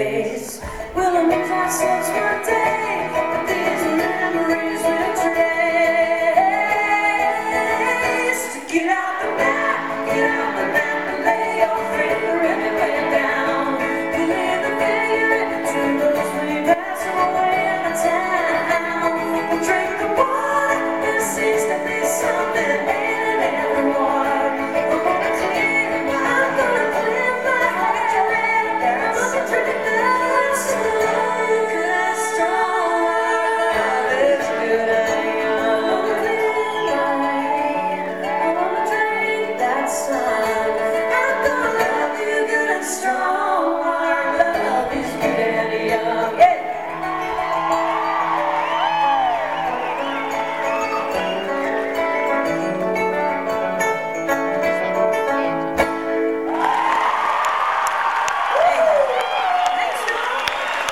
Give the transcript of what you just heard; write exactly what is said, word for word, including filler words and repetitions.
face. We'll lose ourselves one day, but these memories will trace. Get out the map, get out the map, and lay your finger anywhere down. Believe the figure to those we pass away in the town. We'll drink the water, there seems to be something in it, everyone. I'm gonna clear, I'm gonna clear my heart. I'm gonna drink that sun, 'cause all is good and young. I'm gonna clear my head, I'm gonna drink that sun.